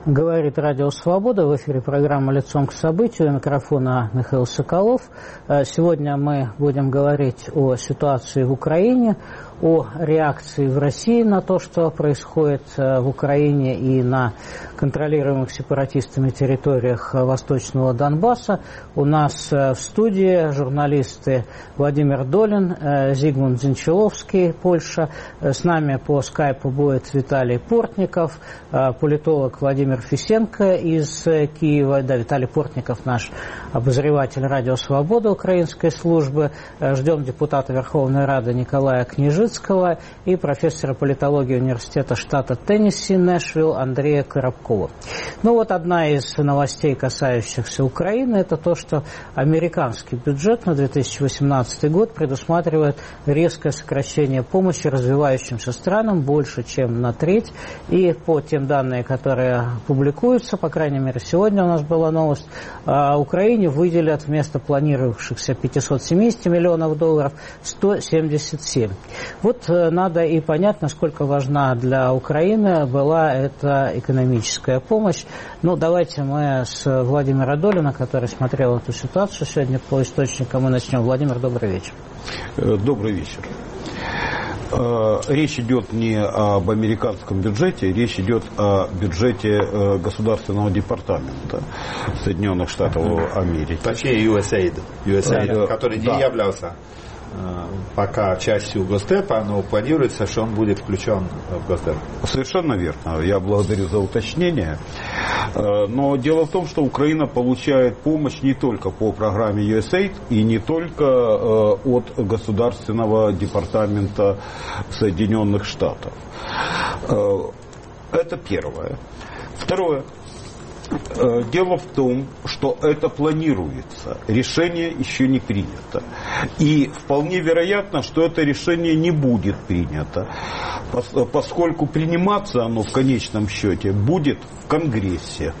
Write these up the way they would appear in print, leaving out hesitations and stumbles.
Говорит Радио Свобода, в эфире программа «Лицом к событию», у микрофона Михаил Соколов. Сегодня мы будем говорить о ситуации в Украине, о реакции в России на то, что происходит в Украине и на контролируемых сепаратистами территориях Восточного Донбасса. У нас в студии журналисты Владимир Долин, Зигмунд Зинчиловский, Польша. С нами по скайпу будет Виталий Портников, политолог Владимир Фисенко из Киева. Да, Виталий Портников, наш обозреватель Радио Свобода украинской службы. Ждем депутата Верховной Рады Николая Княжицкого и профессора политологии университета штата Теннесси, Нэшвилл, Андрея Коробкова. Ну вот одна из новостей, касающихся Украины, это то, что американский бюджет на 2018 год предусматривает резкое сокращение помощи развивающимся странам больше, чем на треть. И по тем данным, которые публикуются, по крайней мере, сегодня у нас была новость, Украине выделят вместо планировавшихся 570 миллионов долларов 177. Вот надо и понять, насколько важна для Украины была эта экономическая помощь. Ну, давайте мы с Владимира Долина, который смотрел эту ситуацию сегодня по источникам, и начнем. Владимир, добрый вечер. Добрый вечер. Речь идет не об американском бюджете, речь идет о бюджете Государственного департамента Соединенных Штатов Америки. Точнее, USAID, который не являлся пока частью Госдепа, но планируется, что он будет включен в Госдеп. Совершенно верно. Я благодарю за уточнение. Но дело в том, что Украина получает помощь не только по программе USAID и не только от Государственного департамента Соединенных Штатов. Это первое. Второе. Дело в том, что это планируется, решение еще не принято. И вполне вероятно, что это решение не будет принято, поскольку приниматься оно в конечном счете будет в Конгрессе.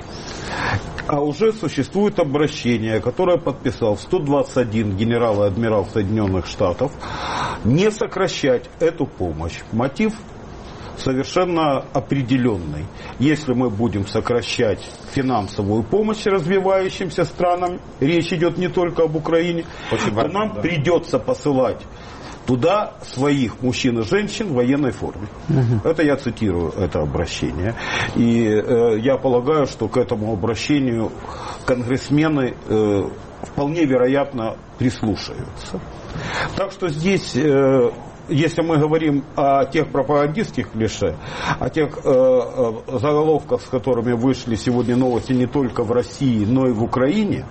А уже существует обращение, которое подписал 121 генерал и адмирал Соединенных Штатов, не сокращать эту помощь. Мотив совершенно определенный. Если мы будем сокращать финансовую помощь развивающимся странам, речь идет не только об Украине, то нам придется посылать туда своих мужчин и женщин в военной форме. Это я цитирую это обращение. И я полагаю, что к этому обращению конгрессмены вполне вероятно прислушаются. Так что здесь... Если мы говорим о тех пропагандистских клише, о тех заголовках, с которыми вышли сегодня новости не только в России, но и в Украине,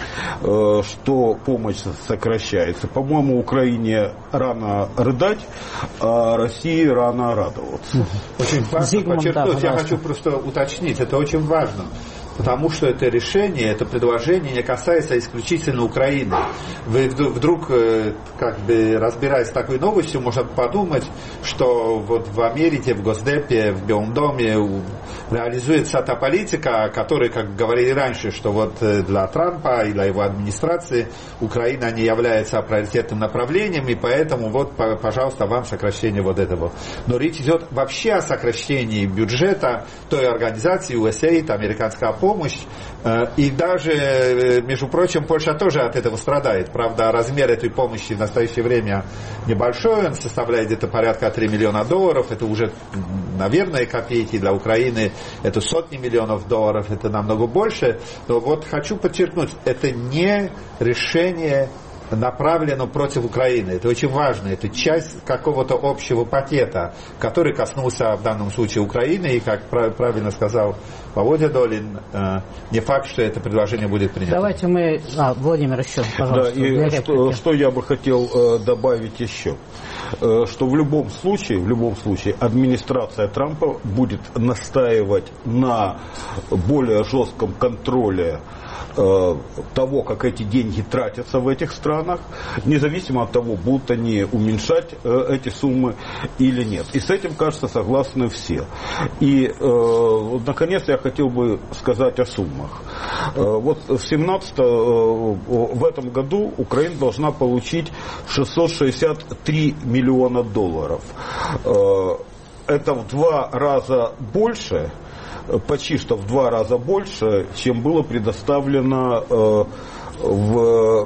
что помощь сокращается, по-моему, Украине рано рыдать, а России рано радоваться. Очень важно подчеркнуть, я хочу просто уточнить, это очень важно. Потому что это решение, это предложение не касается исключительно Украины. Вы вдруг, как бы разбираясь с такой новостью, можно подумать, что вот в Америке, в Госдепе, в Белом доме реализуется та политика, о которой, как говорили раньше, что вот для Трампа и для его администрации Украина не является приоритетным направлением, и поэтому вот, пожалуйста, вам сокращение вот этого. Но речь идет вообще о сокращении бюджета той организации USAID, американская помощь, и даже, между прочим, Польша тоже от этого страдает. Правда, размер этой помощи в настоящее время небольшой, он составляет где-то порядка 3 миллиона долларов, это уже, наверное, копейки. Для Украины это сотни миллионов долларов, это намного больше. Но вот хочу подчеркнуть, это не решение направлено против Украины. Это очень важно. Это часть какого-то общего пакета, который коснулся в данном случае Украины. И, как правильно сказал Володя Долин, не факт, что это предложение будет принято. Давайте мы... Владимир, еще, пожалуйста. Да, и что я бы хотел добавить еще. Что в любом случае администрация Трампа будет настаивать на более жестком контроле того, как эти деньги тратятся в этих странах, независимо от того, будут они уменьшать эти суммы или нет. И с этим, кажется, согласны все. И, наконец, я хотел бы сказать о суммах. Вот в этом году Украина должна получить 663 миллиона долларов. Это в 2 раза больше, почти что в 2 раза больше, чем было предоставлено в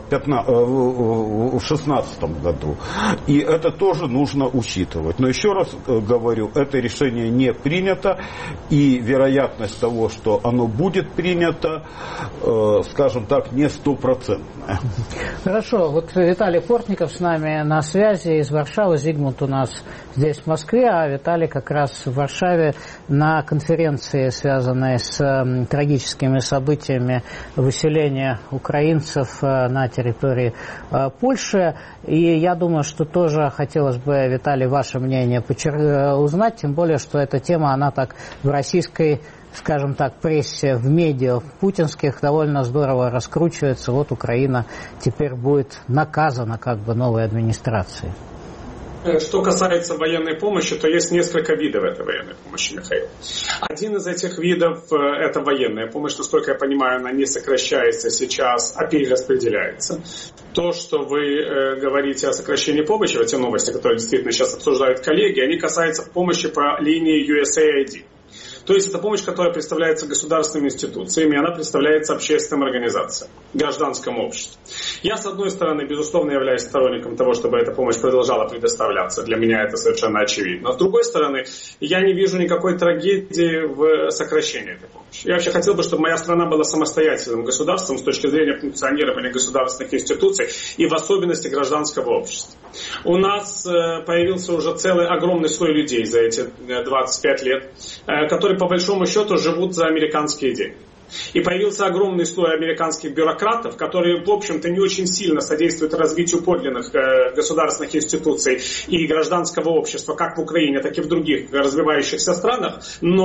2016 году. И это тоже нужно учитывать. Но еще раз говорю, это решение не принято, и вероятность того, что оно будет принято, скажем так, не стопроцентная. Хорошо. Вот Виталий Портников с нами на связи из Варшавы. Зигмунд у нас здесь, в Москве, а Виталий как раз в Варшаве на конференции, связанной с трагическими событиями выселения украинцев на территории Польши. И я думаю, что тоже хотелось бы, Виталий, ваше мнение узнать, тем более, что эта тема, она так в российской, скажем так, прессе, в медиа, в путинских довольно здорово раскручивается. Вот Украина теперь будет наказана как бы новой администрацией. Что касается военной помощи, то есть несколько видов этой военной помощи, Михаил. Один из этих видов – это военная помощь. Насколько я понимаю, она не сокращается сейчас, а перераспределяется. То, что вы говорите о сокращении помощи, эти новости, которые действительно сейчас обсуждают коллеги, они касаются помощи по линии USAID. То есть это помощь, которая представляется государственными институциями, она представляется общественным организациям, гражданскому обществу. Я, с одной стороны, безусловно, являюсь сторонником того, чтобы эта помощь продолжала предоставляться. Для меня это совершенно очевидно. С другой стороны, я не вижу никакой трагедии в сокращении этой помощи. Я вообще хотел бы, чтобы моя страна была самостоятельным государством с точки зрения функционирования государственных институций и в особенности гражданского общества. У нас появился уже целый огромный слой людей за эти 25 лет, которые по большому счету живут за американские деньги. И появился огромный слой американских бюрократов, которые, в общем-то, не очень сильно содействуют развитию подлинных государственных институций и гражданского общества, как в Украине, так и в других развивающихся странах.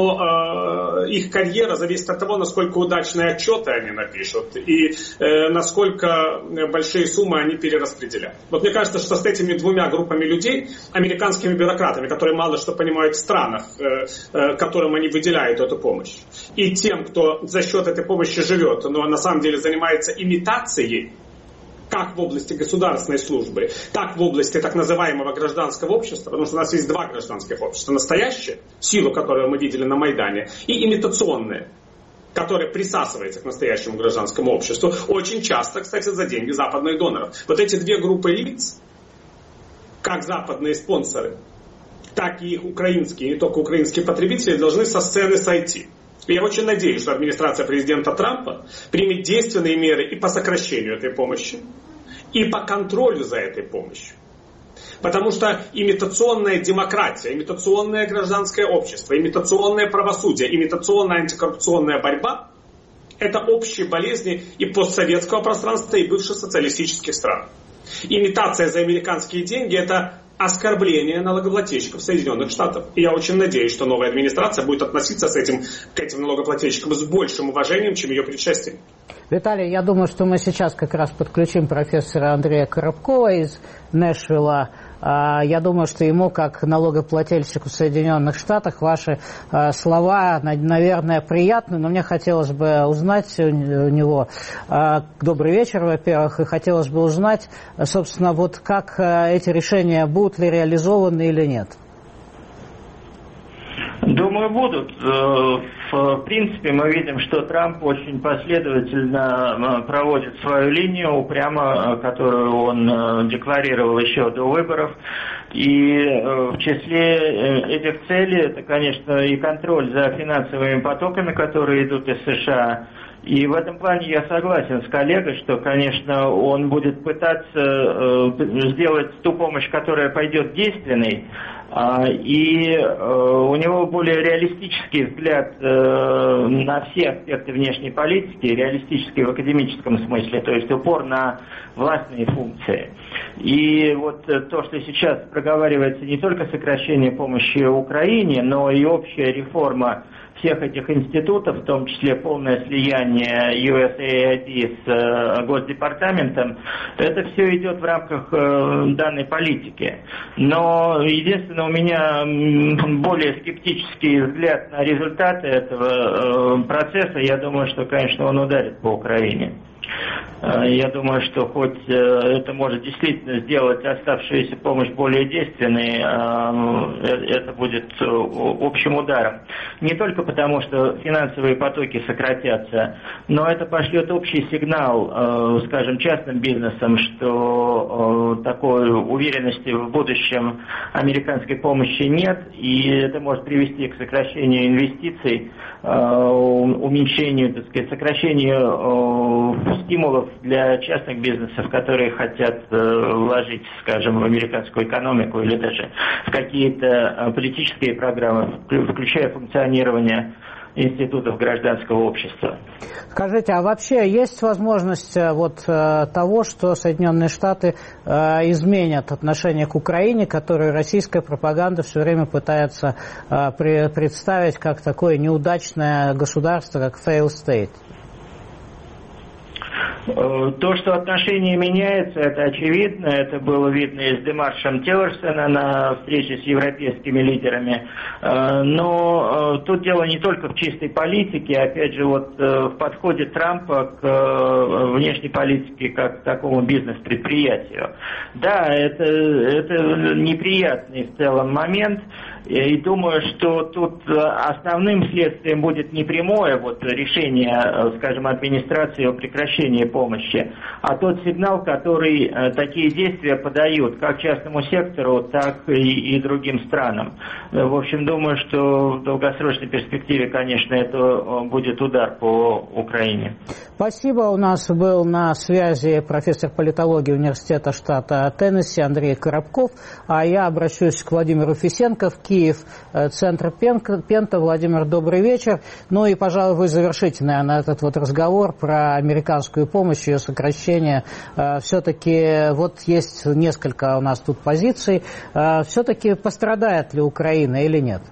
Но их карьера зависит от того, насколько удачные отчеты они напишут и насколько большие суммы они перераспределяют. Вот мне кажется, что с этими двумя группами людей, американскими бюрократами, которые мало что понимают в странах, которым они выделяют эту помощь, и тем, кто за счет этой помощи живет, но на самом деле занимается имитацией, как в области государственной службы, так в области так называемого гражданского общества, потому что у нас есть 2 гражданских общества. Настоящее, силу, которую мы видели на Майдане, и имитационное, которое присасывается к настоящему гражданскому обществу, очень часто, кстати, за деньги западных доноров. Вот эти 2 группы лиц, как западные спонсоры, так и их украинские, не только украинские потребители, должны со сцены сойти. Я очень надеюсь, что администрация президента Трампа примет действенные меры и по сокращению этой помощи, и по контролю за этой помощью. Потому что имитационная демократия, имитационное гражданское общество, имитационное правосудие, имитационная антикоррупционная борьба – это общие болезни и постсоветского пространства, и бывших социалистических стран. Имитация за американские деньги – это оскорбление налогоплательщиков Соединенных Штатов. И я очень надеюсь, что новая администрация будет относиться к этим налогоплательщикам с большим уважением, чем ее предшественник. Виталий, я думаю, что мы сейчас как раз подключим профессора Андрея Коробкова из Нэшвилла. Я думаю, что ему, как налогоплательщику в Соединенных Штатах, ваши слова, наверное, приятны, но мне хотелось бы узнать у него, добрый вечер, во-первых, и хотелось бы узнать, собственно, вот как эти решения будут ли реализованы или нет. Думаю, будут. В принципе, мы видим, что Трамп очень последовательно проводит свою линию, упрямо, которую он декларировал еще до выборов. И в числе этих целей, это, конечно, и контроль за финансовыми потоками, которые идут из США. И в этом плане я согласен с коллегой, что, конечно, он будет пытаться сделать ту помощь, которая пойдет действенной, и у него более реалистический взгляд на все аспекты внешней политики, реалистический в академическом смысле, то есть упор на властные функции. И вот то, что сейчас проговаривается не только сокращение помощи Украине, но и общая реформа всех этих институтов, в том числе полное слияние USAID с Госдепартаментом, это все идет в рамках данной политики. Но единственное, у меня более скептический взгляд на результаты этого процесса. Я думаю, что, конечно, он ударит по Украине. Я думаю, что хоть это может действительно сделать оставшуюся помощь более действенной, это будет общим ударом. Не только потому, что финансовые потоки сократятся, но это пошлет общий сигнал, скажем, частным бизнесам, что такой уверенности в будущем американской помощи нет, и это может привести к сокращению инвестиций, уменьшению, так сказать, сокращению стимулов для частных бизнесов, которые хотят вложить, скажем, в американскую экономику или даже в какие-то политические программы, включая функционирование институтов гражданского общества. Скажите, а вообще есть возможность того, что Соединенные Штаты изменят отношение к Украине, которую российская пропаганда все время пытается представить как такое неудачное государство, как failed state? То, что отношение меняется, это очевидно. Это было видно и с демаршем Тиллерсона на встрече с европейскими лидерами. Но тут дело не только в чистой политике. Опять же, в подходе Трампа к внешней политике как к такому бизнес-предприятию. Да, это неприятный в целом момент. И думаю, что тут основным следствием будет не прямое решение, скажем, администрации о прекращении помощи, а тот сигнал, который такие действия подают как частному сектору, так и другим странам. В общем, думаю, что в долгосрочной перспективе, конечно, это будет удар по Украине. Спасибо. У нас был на связи профессор политологии университета штата Теннесси Андрей Коробков, а я обращусь к Владимиру Фисенко в Киев, центр Пента. Владимир, добрый вечер. Ну и, пожалуй, вы завершите, наверное, этот разговор про американскую помощь, ее сокращение. Все-таки есть несколько у нас тут позиций. Все-таки пострадает ли Украина или нет?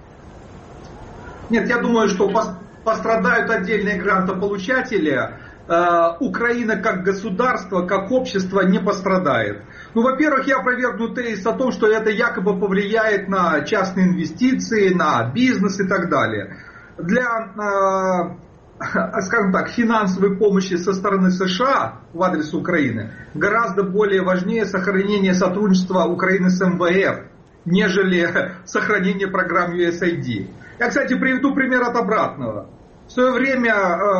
Нет, я думаю, что пострадают отдельные грантополучатели. Украина как государство, как общество не пострадает. Во-первых, я опровергну тезис о том, что это якобы повлияет на частные инвестиции, на бизнес и так далее. Для, скажем так, финансовой помощи со стороны США в адрес Украины гораздо более важнее сохранение сотрудничества Украины с МВФ, нежели сохранение программ USAID. Я, кстати, приведу пример от обратного. В свое время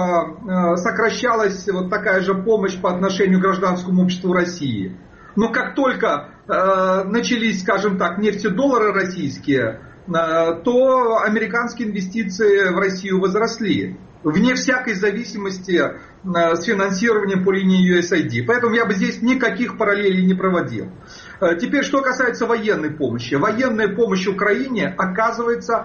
сокращалась такая же помощь по отношению к гражданскому обществу России. Но как только начались, скажем так, нефтедоллары российские, то американские инвестиции в Россию возросли. Вне всякой зависимости с финансированием по линии USAID. Поэтому я бы здесь никаких параллелей не проводил. Теперь, что касается военной помощи. Военная помощь Украине оказывается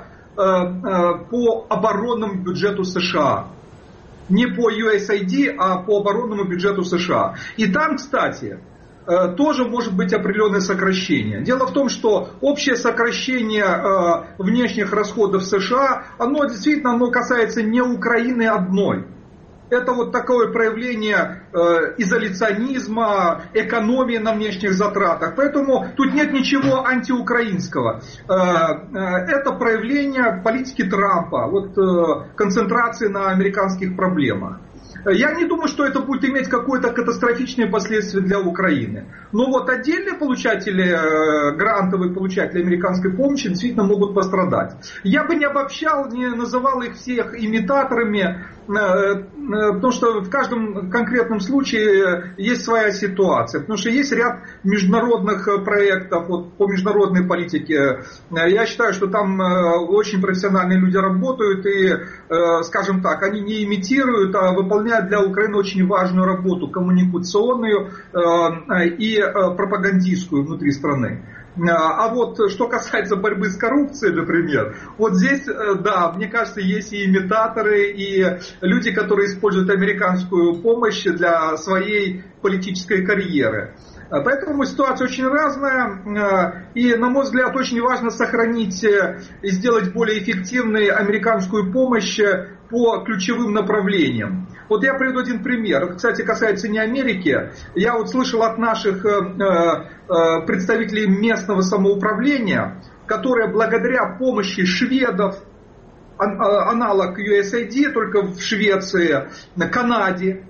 по оборонному бюджету США. Не по USAID, а по оборонному бюджету США. И там, кстати, тоже может быть определенное сокращение. Дело в том, что общее сокращение внешних расходов США, оно действительно касается не Украины одной. Это такое проявление изоляционизма, экономии на внешних затратах. Поэтому тут нет ничего антиукраинского. Это проявление политики Трампа, концентрации на американских проблемах. Я не думаю, что это будет иметь какое-то катастрофичное последствие для Украины. Но отдельные получатели, грантовые получатели американской помощи действительно могут пострадать. Я бы не обобщал, не называл их всех имитаторами, потому что в каждом конкретном случае есть своя ситуация. Потому что есть ряд международных проектов по международной политике. Я считаю, что там очень профессиональные люди работают и, скажем так, они не имитируют, а выполняют для Украины очень важную работу коммуникационную и пропагандистскую внутри страны. А что касается борьбы с коррупцией, например, здесь, да, мне кажется, есть и имитаторы, и люди, которые используют американскую помощь для своей политической карьеры. Поэтому ситуация очень разная, и, на мой взгляд, очень важно сохранить и сделать более эффективной американскую помощь по ключевым направлениям. Я приведу один пример. Это, кстати, касается не Америки. Я слышал от наших представителей местного самоуправления, которые благодаря помощи шведов, аналог USAID, только в Швеции, на Канаде,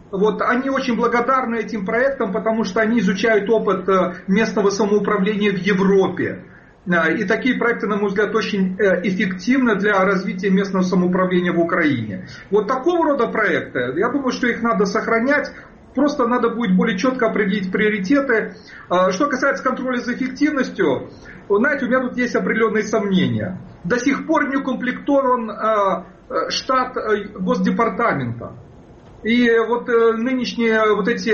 вот они очень благодарны этим проектам, потому что они изучают опыт местного самоуправления в Европе. И такие проекты, на мой взгляд, очень эффективны для развития местного самоуправления в Украине. Вот такого рода проекты, я думаю, что их надо сохранять. Просто надо будет более четко определить приоритеты. Что касается контроля за эффективностью, знаете, у меня тут есть определенные сомнения. До сих пор не укомплектован штат Госдепартамента. И вот нынешние вот эти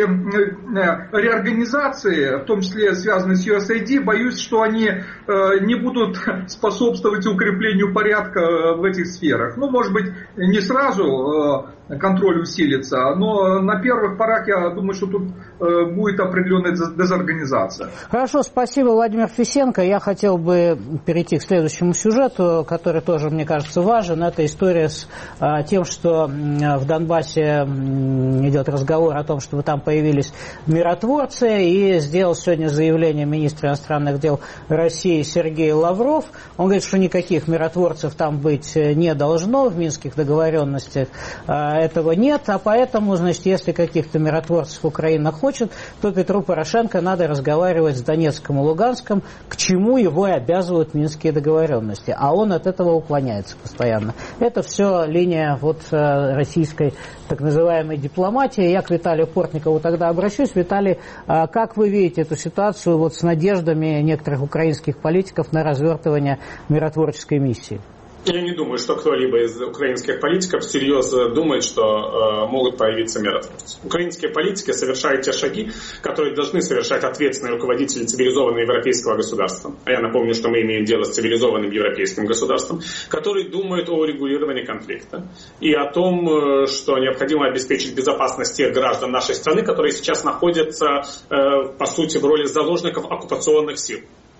реорганизации, в том числе связанные с USAID, боюсь, что они не будут способствовать укреплению порядка в этих сферах. Ну, может быть, не сразу контроль усилится, но на первых порах я думаю, что тут будет определенная дезорганизация. Хорошо, спасибо, Владимир Фисенко. Я хотел бы перейти к следующему сюжету, который тоже, мне кажется, важен. Это история с тем, что в Донбассе идет разговор о том, чтобы там появились миротворцы, и сделал сегодня заявление министр иностранных дел России Сергей Лавров. Он говорит, что никаких миротворцев там быть не должно, в минских договоренностях этого нет, а поэтому, значит, если каких-то миротворцев Украина хочет, то Петру Порошенко надо разговаривать с Донецком и Луганском, к чему его и обязывают минские договоренности, а он от этого уклоняется постоянно. Это все линия вот российской так называемой дипломатии. Я к Виталию Портникову тогда обращусь. Виталий, как вы видите эту ситуацию вот с надеждами некоторых украинских политиков на развертывание миротворческой миссии? Я не думаю, что кто-либо из украинских политиков всерьез думает, что могут появиться миротворцы. Украинские политики совершают те шаги, которые должны совершать ответственные руководители цивилизованного европейского государства. А я напомню, что мы имеем дело с цивилизованным европейским государством, которые думают о урегулировании конфликта и о том, что необходимо обеспечить безопасность тех граждан нашей страны, которые сейчас находятся, по сути, в роли заложников оккупационных сил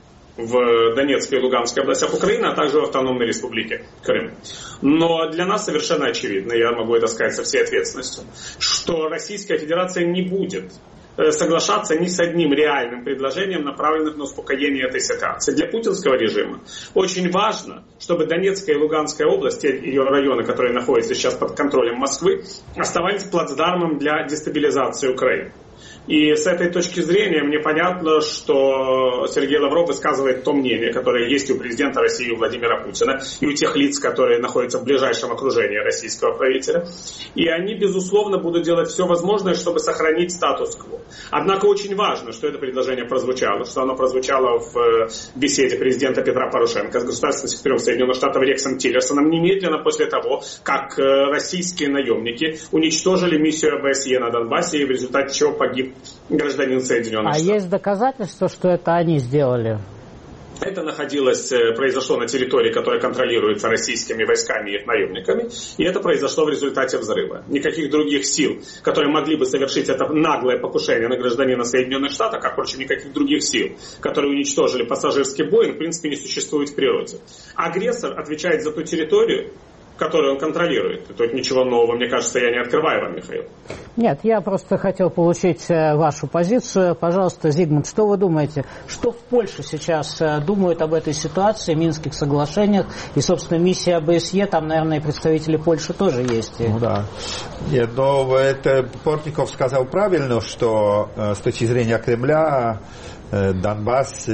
в Донецкой и Луганской областях Украины, а также в Автономной Республике Крым. Но для нас совершенно очевидно, я могу это сказать со всей ответственностью, что Российская Федерация не будет соглашаться ни с одним реальным предложением, направленным на успокоение этой ситуации. Для путинского режима очень важно, чтобы Донецкая и Луганская области, ее районы, которые находятся сейчас под контролем Москвы, оставались плацдармом для дестабилизации Украины. И с этой точки зрения мне понятно, что Сергей Лавров высказывает то мнение, которое есть у президента России Владимира Путина и у тех лиц, которые находятся в ближайшем окружении российского правителя. И они, безусловно, будут делать все возможное, чтобы сохранить статус-кво. Однако очень важно, что это предложение прозвучало, что оно прозвучало в беседе президента Петра Порошенко с государственным секретарем Соединенных Штатов Рексом Тиллерсоном немедленно после того, как российские наемники уничтожили миссию ОБСЕ на Донбассе, и в результате чего погиб гражданин Соединенных Штатов. А есть доказательства, что это они сделали? Это произошло на территории, которая контролируется российскими войсками и их наемниками, и это произошло в результате взрыва. Никаких других сил, которые могли бы совершить это наглое покушение на гражданина Соединенных Штатов, как, впрочем, никаких других сил, которые уничтожили пассажирский Боинг, в принципе, не существует в природе. Агрессор отвечает за ту территорию, которую он контролирует. Тут ничего нового, мне кажется, я не открываю вам, Михаил. Нет, я просто хотел получить вашу позицию. Пожалуйста, Зигмунд, что вы думаете? Что в Польше сейчас думают об этой ситуации, Минских соглашениях и, собственно, миссия ОБСЕ, там, наверное, и представители Польши тоже есть. Ну да. Нет, но это Портников сказал правильно, что с точки зрения Кремля Донбасс,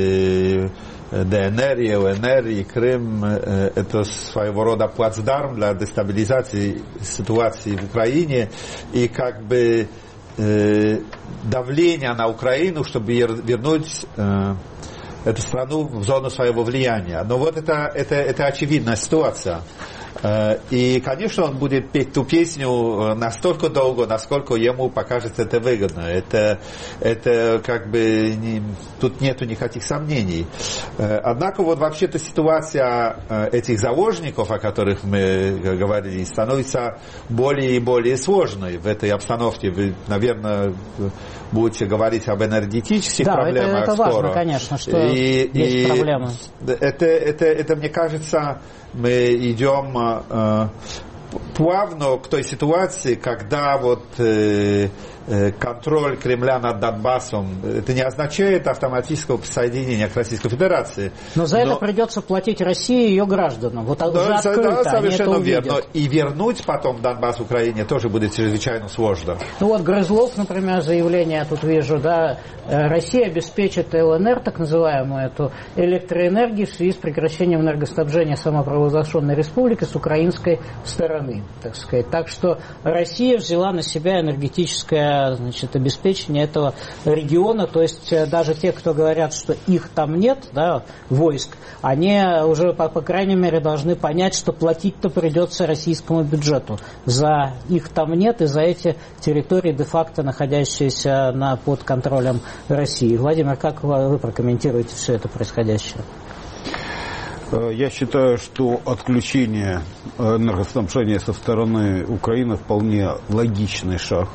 ДНР, и ЛНР и Крым – это своего рода плацдарм для дестабилизации ситуации в Украине и как бы давление на Украину, чтобы вернуть эту страну в зону своего влияния. Но вот это очевидная ситуация. И, конечно, он будет петь ту песню настолько долго, насколько ему покажется это выгодно. Это как бы тут нету никаких сомнений. Однако вот вообще-то ситуация этих заложников, о которых мы говорили, становится более и более сложной в этой обстановке. Вы, наверное, будете говорить об энергетических проблемах это скоро. Важно, конечно, что есть проблемы. Это, мне кажется, мы идем плавно к той ситуации, когда вот контроль Кремля над Донбассом, это не означает автоматического присоединения к Российской Федерации. Но за это придется платить России и ее гражданам. Вот уже открыто, совершенно верно. И вернуть потом Донбасс Украине тоже будет чрезвычайно сложно. Ну вот Грызлов, например, заявление я тут вижу, да, Россия обеспечит ЛНР, так называемую эту электроэнергию в связи с прекращением энергоснабжения самопровозглашенной республики с украинской стороны, так сказать. Так что Россия взяла на себя энергетическое, значит, обеспечение этого региона, то есть даже те, кто говорят, что их там нет, да, войск, они уже, по крайней мере, должны понять, что платить-то придется российскому бюджету. За их там нет и за эти территории, де-факто находящиеся под контролем России. Владимир, как вы прокомментируете все это происходящее? Я считаю, что отключение энергоснабжения со стороны Украины вполне логичный шаг.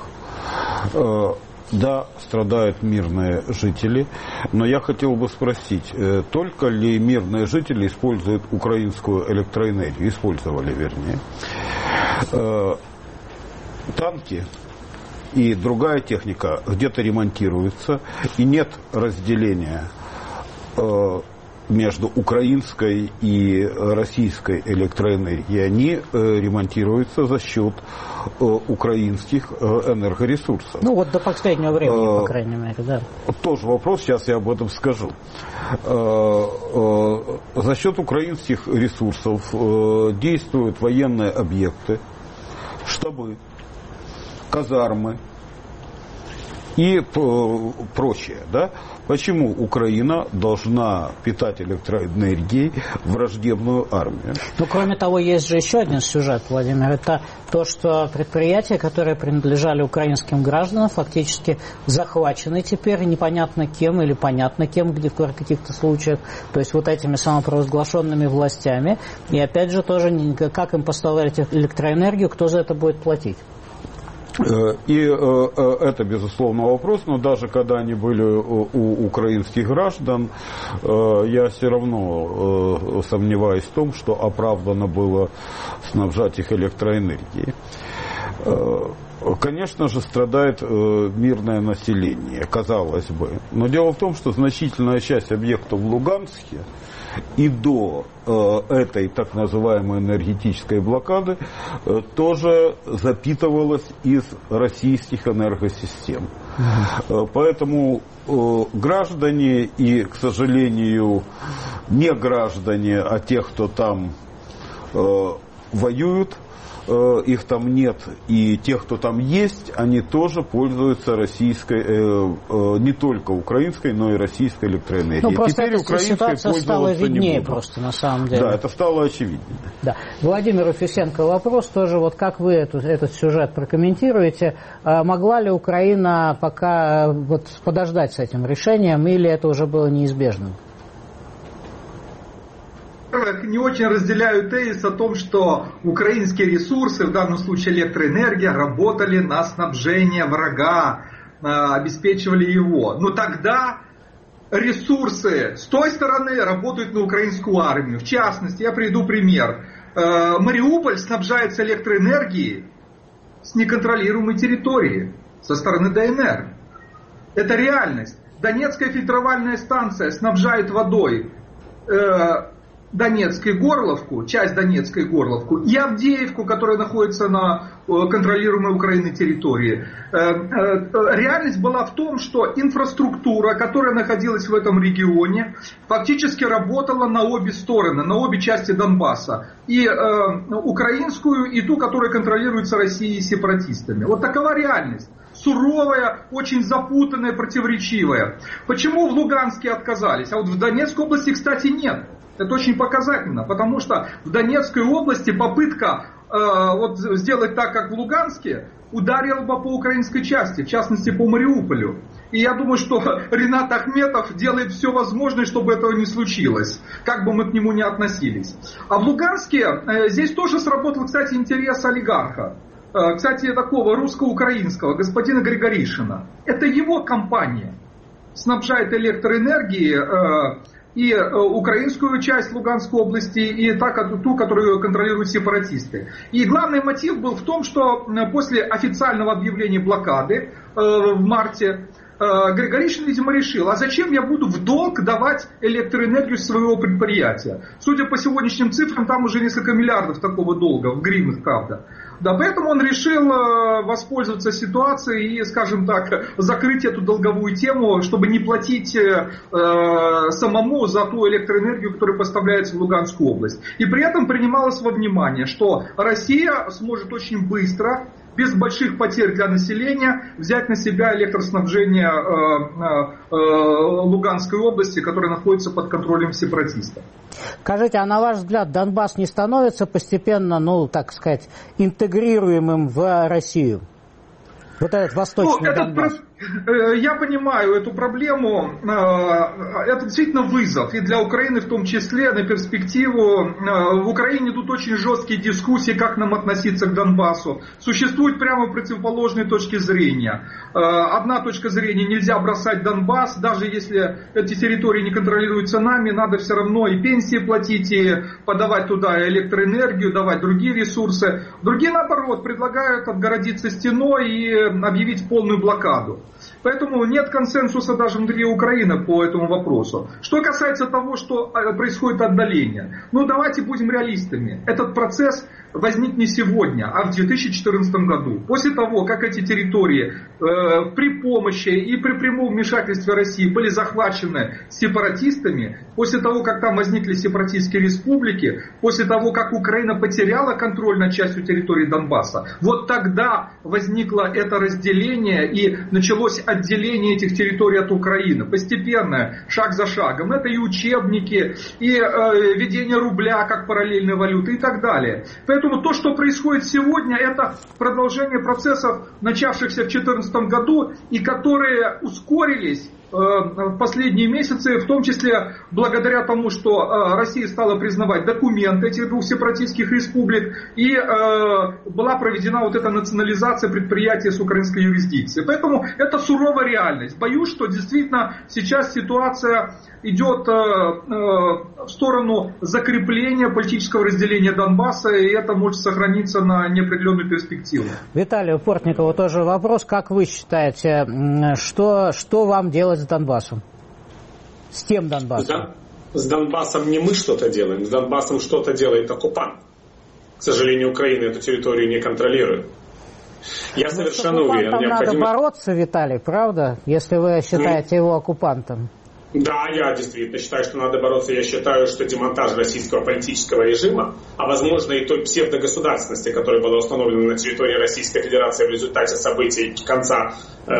Да, страдают мирные жители, но я хотел бы спросить, только ли мирные жители используют украинскую электроэнергию, использовали, вернее, танки и другая техника где-то ремонтируются, и нет разделения между украинской и российской электроэнергией. Они ремонтируются за счет украинских энергоресурсов. Ну вот до последнего времени, по крайней мере, да. Тоже вопрос, сейчас я об этом скажу. За счет украинских ресурсов действуют военные объекты, штабы, казармы и прочее, да? Почему Украина должна питать электроэнергией враждебную армию? Ну, кроме того, есть же еще один сюжет, Владимир. Это то, что предприятия, которые принадлежали украинским гражданам, фактически захвачены теперь непонятно кем или понятно кем, где в каких-то случаях, то есть вот этими самопровозглашенными властями. И опять же тоже, как им поставлять электроэнергию, кто за это будет платить? И это, безусловно, вопрос, но даже когда они были у украинских граждан, я все равно сомневаюсь в том, что оправдано было снабжать их электроэнергией. Конечно же, страдает мирное население, казалось бы. Но дело в том, что значительная часть объектов в Луганске и до этой так называемой энергетической блокады тоже запитывалась из российских энергосистем. Поэтому граждане и, к сожалению, не граждане, а те, кто там воюют, их там нет, и тех, кто там есть, они тоже пользуются российской, не только украинской, но и российской электроэнергией. Ну, просто теперь эта ситуация стала виднее просто, на самом деле. Да, это стало очевиднее. Да. Владимиру Фисенко вопрос тоже, вот как вы этот сюжет прокомментируете? Могла ли Украина пока вот подождать с этим решением, или это уже было неизбежным? Не очень разделяю тезис о том, что украинские ресурсы, в данном случае электроэнергия, работали на снабжение врага, обеспечивали его. Но тогда ресурсы с той стороны работают на украинскую армию. В частности, я приведу пример. Мариуполь снабжается электроэнергией с неконтролируемой территории, со стороны ДНР. Это реальность. Донецкая фильтровальная станция снабжает водой Донецкой Горловку, часть Донецкой Горловку, и Авдеевку, которая находится на контролируемой Украиной территории. Реальность была в том, что инфраструктура, которая находилась в этом регионе, фактически работала на обе стороны, на обе части Донбасса. И украинскую, и ту, которая контролируется Россией и сепаратистами. Вот такова реальность. Суровая, очень запутанная, противоречивая. Почему в Луганске отказались? А вот в Донецкой области, кстати, нет. Это очень показательно, потому что в Донецкой области попытка сделать так, как в Луганске, ударила бы по украинской части, в частности по Мариуполю. И я думаю, что Ринат Ахметов делает все возможное, чтобы этого не случилось, как бы мы к нему ни относились. А в Луганске здесь тоже сработал, кстати, интерес олигарха. Кстати, такого русско-украинского, господина Григоришина. Это его компания снабжает электроэнергией и украинскую часть Луганской области, и ту, которую контролируют сепаратисты. И главный мотив был в том, что после официального объявления блокады в марте Григоришин, видимо, решил, а зачем я буду в долг давать электроэнергию своего предприятия? Судя по сегодняшним цифрам, там уже несколько миллиардов такого долга, в гривнах, правда. Да, поэтому он решил воспользоваться ситуацией и, скажем так, закрыть эту долговую тему, чтобы не платить самому за ту электроэнергию, которая поставляется в Луганскую область. И при этом принималось во внимание, что Россия сможет очень быстро, без больших потерь для населения, взять на себя электроснабжение Луганской области, которая находится под контролем сепаратистов. Скажите, а на ваш взгляд, Донбасс не становится постепенно, так сказать, интегрируемым в Россию? Вот этот восточный Донбасс. Я понимаю эту проблему. Это действительно вызов. И для Украины в том числе, на перспективу. В Украине идут очень жесткие дискуссии, как нам относиться к Донбассу. Существуют прямо противоположные точки зрения. Одна точка зрения: нельзя бросать Донбасс, даже если эти территории не контролируются нами, надо все равно и пенсии платить, и подавать туда электроэнергию, давать другие ресурсы. Другие, наоборот, предлагают отгородиться стеной и объявить полную блокаду. Поэтому нет консенсуса даже внутри Украины по этому вопросу. Что касается того, что происходит отдаление. Давайте будем реалистами. Этот процесс возник не сегодня, а в 2014 году. После того, как эти территории при помощи и при прямом вмешательстве России были захвачены сепаратистами, после того, как там возникли сепаратистские республики, после того, как Украина потеряла контроль над частью территории Донбасса, вот тогда возникло это разделение и началось отделение этих территорий от Украины. Постепенно, шаг за шагом. Это и учебники, и введение рубля как параллельной валюты и так далее. Поэтому то, что происходит сегодня, это продолжение процессов, начавшихся в 2014 году и которые ускорились в последние месяцы, в том числе благодаря тому, что Россия стала признавать документы этих двух сепаратистских республик и была проведена вот эта национализация предприятий с украинской юрисдикцией. Поэтому это суровая реальность. Боюсь, что действительно сейчас ситуация идет в сторону закрепления политического разделения Донбасса, и это может сохраниться на неопределенную перспективу. Виталию Портникову тоже вопрос. Как вы считаете, что вам делать с Донбассом? С тем Донбассом? С Донбассом не мы что-то делаем, с Донбассом что-то делает оккупант. К сожалению, Украина эту территорию не контролирует. Я совершенно уверен. Надо бороться, Виталий, правда? Если вы считаете его оккупантом. Да, я действительно считаю, что надо бороться. Я считаю, что демонтаж российского политического режима, а возможно и той псевдогосударственности, которая была установлена на территории Российской Федерации в результате событий конца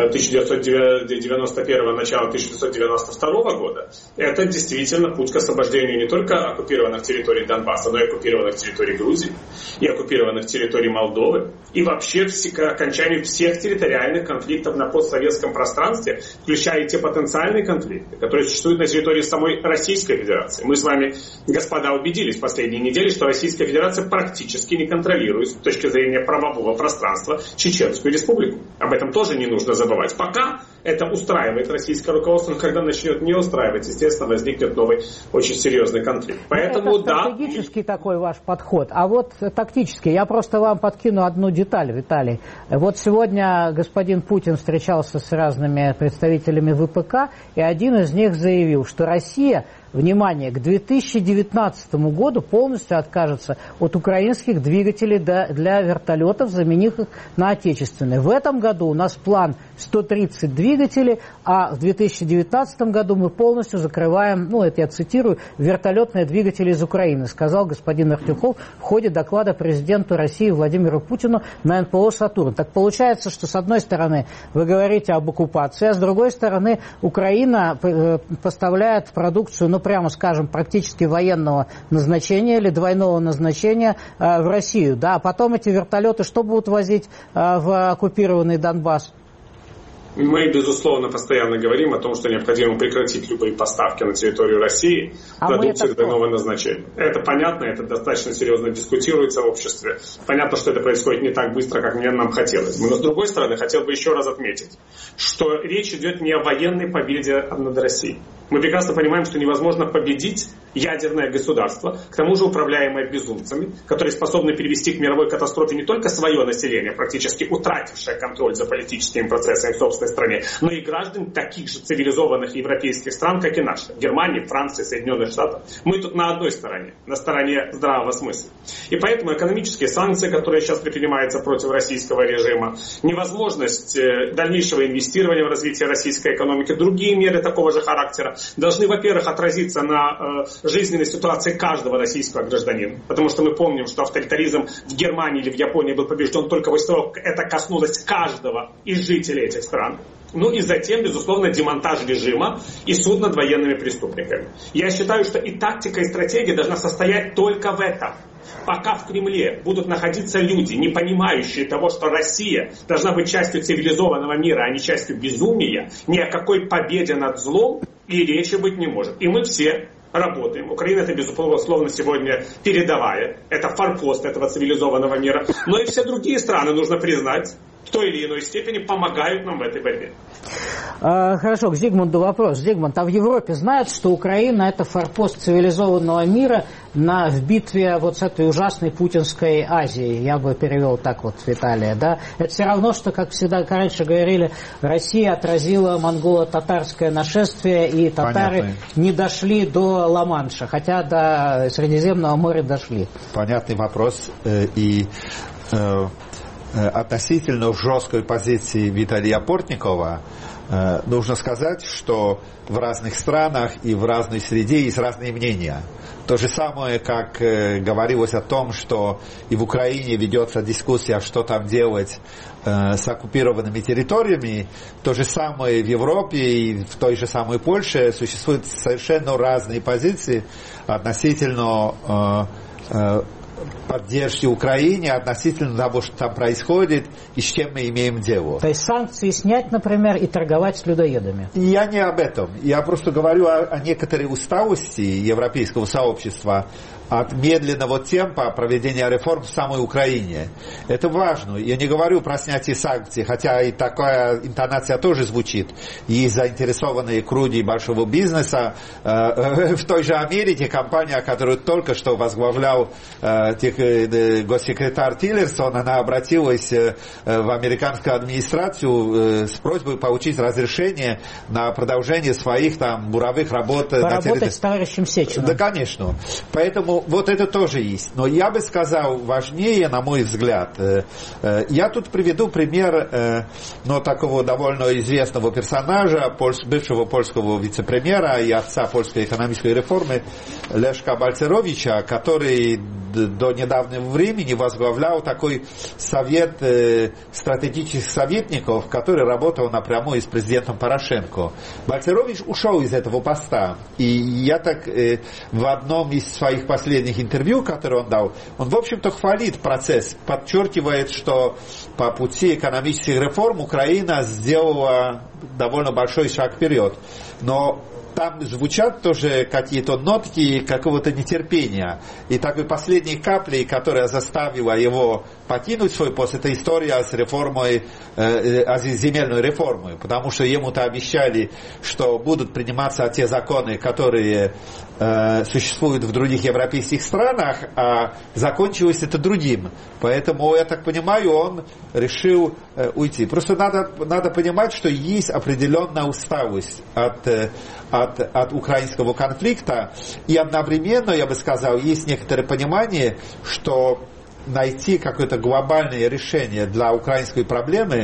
1991 начала 1992 года, это действительно путь к освобождению не только оккупированных территорий Донбасса, но и оккупированных территорий Грузии, и оккупированных территорий Молдовы, и вообще к окончанию всех территориальных конфликтов на постсоветском пространстве, включая те потенциальные конфликты, которые существуют на территории самой Российской Федерации. Мы с вами, господа, убедились в последние недели, что Российская Федерация практически не контролирует с точки зрения правового пространства Чеченскую Республику. Об этом тоже не нужно забывать. Пока это устраивает российское руководство, но когда начнет не устраивать, естественно, возникнет новый очень серьезный конфликт. Поэтому это стратегический такой ваш подход. А вот тактический. Я просто вам подкину одну деталь, Виталий. Вот сегодня господин Путин встречался с разными представителями ВПК, и один из них заявил, что Россия, внимание, к 2019 году полностью откажется от украинских двигателей для вертолетов, заменив их на отечественные. В этом году у нас план 130 двигателей, а в 2019 году мы полностью закрываем, это я цитирую, вертолетные двигатели из Украины, сказал господин Артюхов в ходе доклада президенту России Владимиру Путину на НПО «Сатурн». Так получается, что с одной стороны вы говорите об оккупации, а с другой стороны Украина поставляет продукцию, прямо скажем, практически военного назначения или двойного назначения в Россию. Да, а потом эти вертолеты что будут возить в оккупированный Донбасс? Мы, безусловно, постоянно говорим о том, что необходимо прекратить любые поставки на территорию России продукции двойного назначения. Это понятно, это достаточно серьезно дискутируется в обществе. Понятно, что это происходит не так быстро, как нам хотелось бы. Но, с другой стороны, хотел бы еще раз отметить, что речь идет не о военной победе над Россией. Мы прекрасно понимаем, что невозможно победить ядерное государство, к тому же управляемое безумцами, которые способны перевести к мировой катастрофе не только свое население, практически утратившее контроль за политическими процессами в собственной стране, но и граждан таких же цивилизованных европейских стран, как и наши. Германии, Франции, Соединенных Штатов. Мы тут на одной стороне, на стороне здравого смысла. И поэтому экономические санкции, которые сейчас предпринимаются против российского режима, невозможность дальнейшего инвестирования в развитие российской экономики, другие меры такого же характера, должны, во-первых, отразиться на жизненной ситуации каждого российского гражданина. Потому что мы помним, что авторитаризм в Германии или в Японии был побежден только после того, как это коснулось каждого из жителей этих стран. Ну и затем, безусловно, демонтаж режима и суд над военными преступниками. Я считаю, что и тактика, и стратегия должна состоять только в этом. Пока в Кремле будут находиться люди, не понимающие того, что Россия должна быть частью цивилизованного мира, а не частью безумия, ни о какой победе над злом и речи быть не может. И мы все работаем. Украина это, безусловно, сегодня передовая. Это форпост этого цивилизованного мира. Но и все другие страны, нужно признать, в той или иной степени помогают нам в этой борьбе. Хорошо, к Зигмунду вопрос. Зигмунд, а в Европе знают, что Украина это форпост цивилизованного мира в битве вот с этой ужасной путинской Азией? Я бы перевел так вот, Виталия, да? Это все равно, что, как всегда раньше говорили, Россия отразила монголо-татарское нашествие, и татары не дошли до Ла-Манша, хотя до Средиземного моря дошли. Понятный вопрос. Относительно жесткой позиции Виталия Портникова нужно сказать, что в разных странах и в разной среде есть разные мнения. То же самое, как говорилось о том, что и в Украине ведется дискуссия, что там делать с оккупированными территориями, то же самое в Европе и в той же самой Польше существуют совершенно разные позиции относительно поддержки Украине, относительно того, что там происходит и с чем мы имеем дело. То есть санкции снять, например, и торговать с людоедами? Я не об этом. Я просто говорю о некоторой усталости европейского сообщества от медленного темпа проведения реформ в самой Украине. Это важно. Я не говорю про снятие санкций, хотя и такая интонация тоже звучит. Есть заинтересованные круги большого бизнеса. В той же Америке компания, которую только что возглавлял госсекретарь Тиллерсон, она обратилась в американскую администрацию с просьбой получить разрешение на продолжение своих там буровых работ. Поработать с товарищем Сечиным. Да, конечно. Поэтому вот это тоже есть. Но я бы сказал, важнее, на мой взгляд, я тут приведу пример такого довольно известного персонажа, бывшего польского вице-премьера и отца польской экономической реформы Лешка Бальцеровича, который до недавнего времени возглавлял такой совет стратегических советников, который работал напрямую с президентом Порошенко. Бальцерович ушел из этого поста. И я так в одном из своих последних интервью, которое он дал, он, в общем-то, хвалит процесс, подчеркивает, что по пути экономических реформ Украина сделала довольно большой шаг вперед. Но там звучат тоже какие-то нотки какого-то нетерпения. И такой последней каплей, которая заставила его покинуть свой пост, это история с реформой, с земельной реформой. Потому что ему-то обещали, что будут приниматься те законы, которые существуют в других европейских странах, а закончилось это другим. Поэтому, я так понимаю, он решил уйти. Просто надо понимать, что есть определенная усталость от украинского конфликта, и одновременно, я бы сказал, есть некоторое понимание, что найти какое-то глобальное решение для украинской проблемы,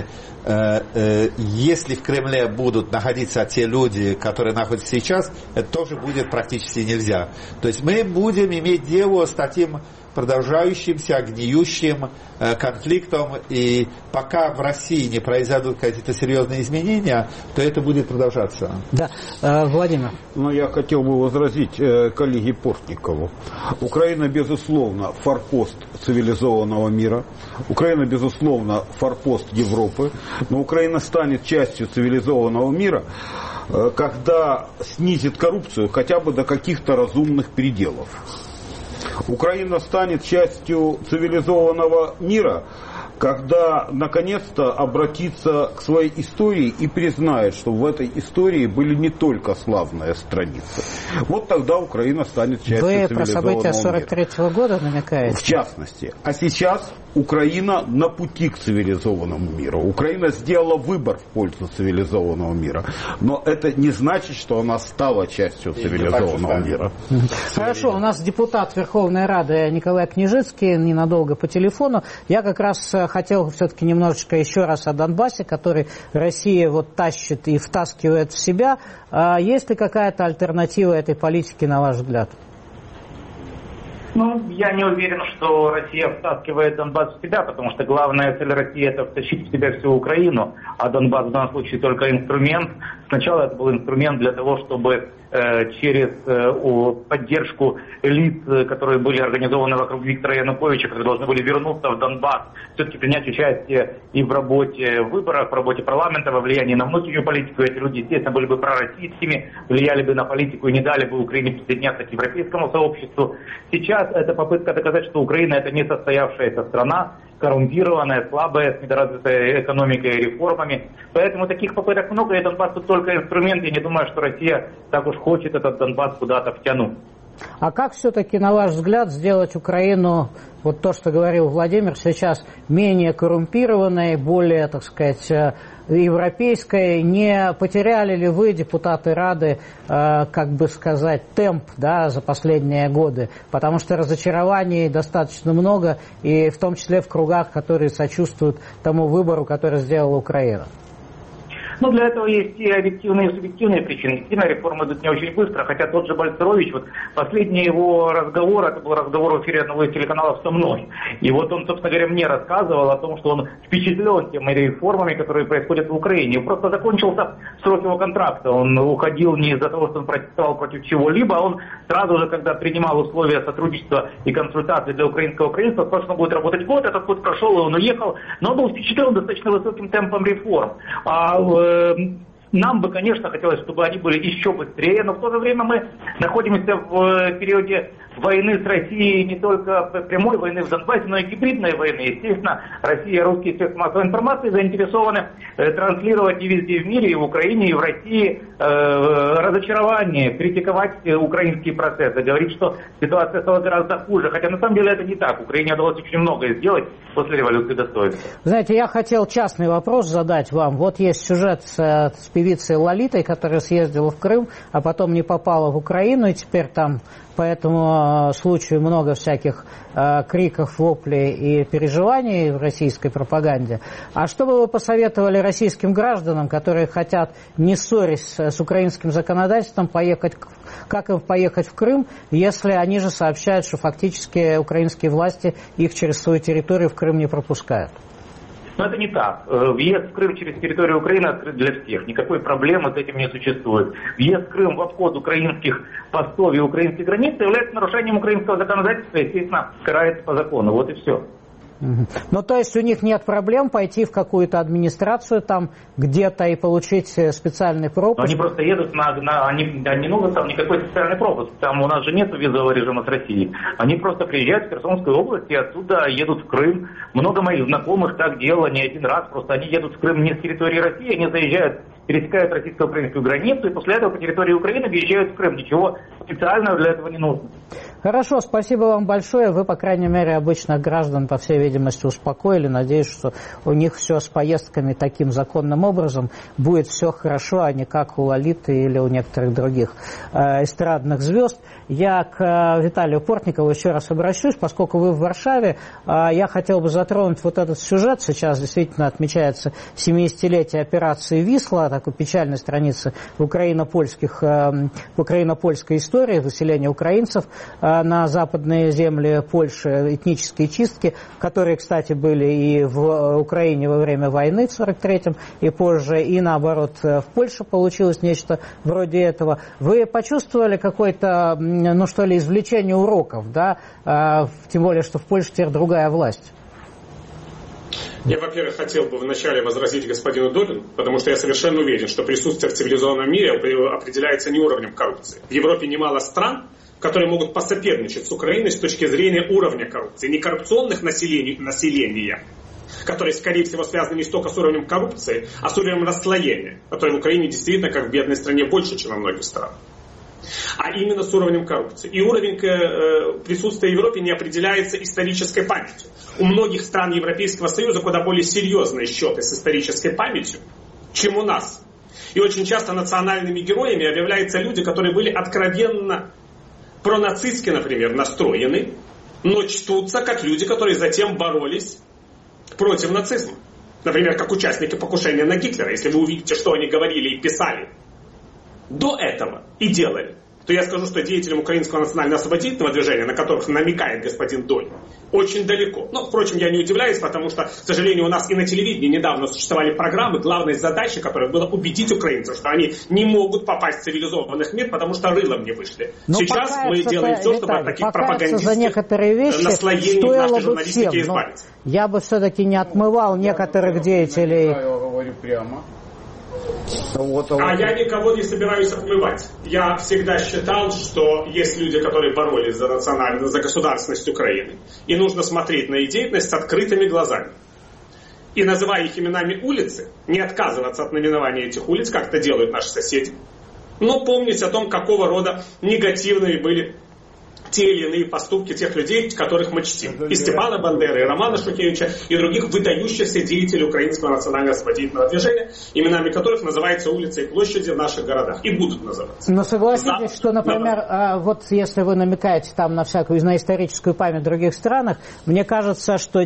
если в Кремле будут находиться те люди, которые находятся сейчас, это тоже будет практически нельзя. То есть мы будем иметь дело с таким продолжающимся, гниющим конфликтом, и пока в России не произойдут какие-то серьезные изменения, то это будет продолжаться. Да, Владимир. Я хотел бы возразить коллеге Портникову. Украина, безусловно, форпост цивилизованного мира. Украина, безусловно, форпост Европы. Но Украина станет частью цивилизованного мира, когда снизит коррупцию хотя бы до каких-то разумных пределов. Украина станет частью цивилизованного мира, когда наконец-то обратится к своей истории и признает, что в этой истории были не только славные страницы. Вот тогда Украина станет частью цивилизованного мира. Вы про события 43-го года намекаете? В частности. А сейчас Украина на пути к цивилизованному миру. Украина сделала выбор в пользу цивилизованного мира. Но это не значит, что она стала частью цивилизованного мира. Хорошо, у нас депутат Верховной Рады Николай Княжицкий ненадолго по телефону. Я как раз хотел все-таки немножечко еще раз о Донбассе, который Россия вот тащит и втаскивает в себя. Есть ли какая-то альтернатива этой политике, на ваш взгляд? Ну, я не уверен, что Россия втаскивает Донбасс в себя, потому что главная цель России – это втащить в себя всю Украину, а Донбасс в данном случае только инструмент. Сначала это был инструмент для того, чтобы через поддержку элит, которые были организованы вокруг Виктора Януковича, которые должны были вернуться в Донбасс, все-таки принять участие и в работе выборов, в работе парламента, во влиянии на внутреннюю политику. Эти люди, естественно, были бы пророссийскими, влияли бы на политику и не дали бы Украине присоединяться к европейскому сообществу. Сейчас это попытка доказать, что Украина – это не состоявшаяся страна, коррумпированная, слабая, с недоразвитой экономикой и реформами. Поэтому таких попыток много, и Донбасс тут только инструмент. Я не думаю, что Россия так уж хочет этот Донбасс куда-то втянуть. А как все-таки, на ваш взгляд, сделать Украину, вот то, что говорил Владимир, сейчас менее коррумпированной, более, так сказать, европейской? Не потеряли ли вы, депутаты Рады, как бы сказать, темп, да, за последние годы? Потому что разочарований достаточно много, и в том числе в кругах, которые сочувствуют тому выбору, который сделала Украина. Ну, для этого есть и объективные, и субъективные причины. Действительно, реформы идут не очень быстро, хотя тот же Бальцерович, вот последний его разговор, это был разговор в эфире одного из телеканалов со мной. И вот он, собственно говоря, мне рассказывал о том, что он впечатлен теми реформами, которые происходят в Украине. Просто закончился срок его контракта. Он уходил не из-за того, что он протестовал против чего-либо, а он сразу же, когда принимал условия сотрудничества и консультаций для украинского правительства, сказал, что он будет работать год, этот год прошел, и он уехал, но он был впечатлен достаточно высоким темпом реформ. Нам бы, конечно, хотелось, чтобы они были еще быстрее, но в то же время мы находимся в периоде войны с Россией, не только прямой войны в Донбассе, но и гибридной войны. Естественно, Россия, русские средства массовой информации заинтересованы транслировать и везде в мире, и в Украине, и в России разочарование, критиковать украинские процессы, говорить, что ситуация стала гораздо хуже. Хотя на самом деле это не так. Украине удалось очень многое сделать после революции достоинства. Знаете, я хотел частный вопрос задать вам. Вот есть сюжет с певицей Лолитой, которая съездила в Крым, а потом не попала в Украину, и теперь там по этому случаю много всяких криков, воплей и переживаний в российской пропаганде. А что бы вы посоветовали российским гражданам, которые хотят, не ссорясь с украинским законодательством, поехать, как им поехать в Крым, если они же сообщают, что фактически украинские власти их через свою территорию в Крым не пропускают? Но это не так. Въезд в Крым через территорию Украины открыт для всех. Никакой проблемы с этим не существует. Въезд в Крым в обход украинских постов и украинских границ является нарушением украинского законодательства, естественно, карается по закону. Вот и все. Ну, то есть у них нет проблем пойти в какую-то администрацию там где-то и получить специальный пропуск? Но они просто едут не нужен там никакой специальный пропуск. Там у нас же нет визового режима с Россией. Они просто приезжают в Херсонскую область и оттуда едут в Крым. Много моих знакомых так делало не один раз. Просто они едут в Крым не с территории России, они заезжают, пересекают российско-украинскую границу и после этого по территории Украины въезжают в Крым. Ничего специального для этого не нужно. Хорошо, спасибо вам большое. Вы, по крайней мере, обычных граждан, по всей видимости, успокоили. Надеюсь, что у них все с поездками таким законным образом будет все хорошо, а не как у Лолиты или у некоторых других эстрадных звезд. Я к Виталию Портникову еще раз обращусь, поскольку вы в Варшаве. Я хотел бы затронуть вот этот сюжет. Сейчас действительно отмечается 70-летие операции «Висла», такой печальной страницы в украино-польской истории, выселения украинцев на западные земли Польши, этнические чистки, которые, кстати, были и в Украине во время войны в 43-м и позже, и наоборот в Польше получилось нечто вроде этого. Вы почувствовали какое-то, извлечение уроков, да? Тем более, что в Польше теперь другая власть? Я, во-первых, хотел бы вначале возразить господину Добину, потому что я совершенно уверен, что присутствие в цивилизованном мире определяется не уровнем коррупции. В Европе немало стран, которые могут посоперничать с Украиной с точки зрения уровня коррупции. Не коррупционных населения, которые, скорее всего, связаны не столько с уровнем коррупции, а с уровнем расслоения, которое в Украине действительно, как в бедной стране, больше, чем во многих странах. А именно с уровнем коррупции. И уровень присутствия в Европе не определяется исторической памятью. У многих стран Европейского Союза куда более серьезные счеты с исторической памятью, чем у нас. И очень часто национальными героями объявляются люди, которые были откровенно пронацистски, например, настроены, но чтутся как люди, которые затем боролись против нацизма. Например, как участники покушения на Гитлера. Если вы увидите, что они говорили и писали до этого и делали, то я скажу, что деятелям Украинского национально-освободительного движения, на которых намекает господин Доль, очень далеко. Но, впрочем, я не удивляюсь, потому что, к сожалению, у нас и на телевидении недавно существовали программы, главной задачей которой было убедить украинцев, что они не могут попасть в цивилизованных мир, потому что рылом не вышли. Но сейчас мы делаем все, чтобы от таких пропагандистских наслоений в нашей журналистике избавиться. Я бы все-таки не отмывал некоторых деятелей. Я говорю прямо. А я никого не собираюсь отмывать. Я всегда считал, что есть люди, которые боролись за государственность Украины. И нужно смотреть на их деятельность с открытыми глазами. И называя их именами улицы, не отказываться от наименования этих улиц, как это делают наши соседи, но помнить о том, какого рода негативными были те или иные поступки тех людей, которых мы чтим. И Степана Бандеры, и Романа Шухевича, и других выдающихся деятелей Украинского национально-освободительного движения, именами которых называются улицы и площади в наших городах. И будут называться. Но согласитесь, что, например, вот если вы намекаете там на всякую, на историческую память в других странах, мне кажется, что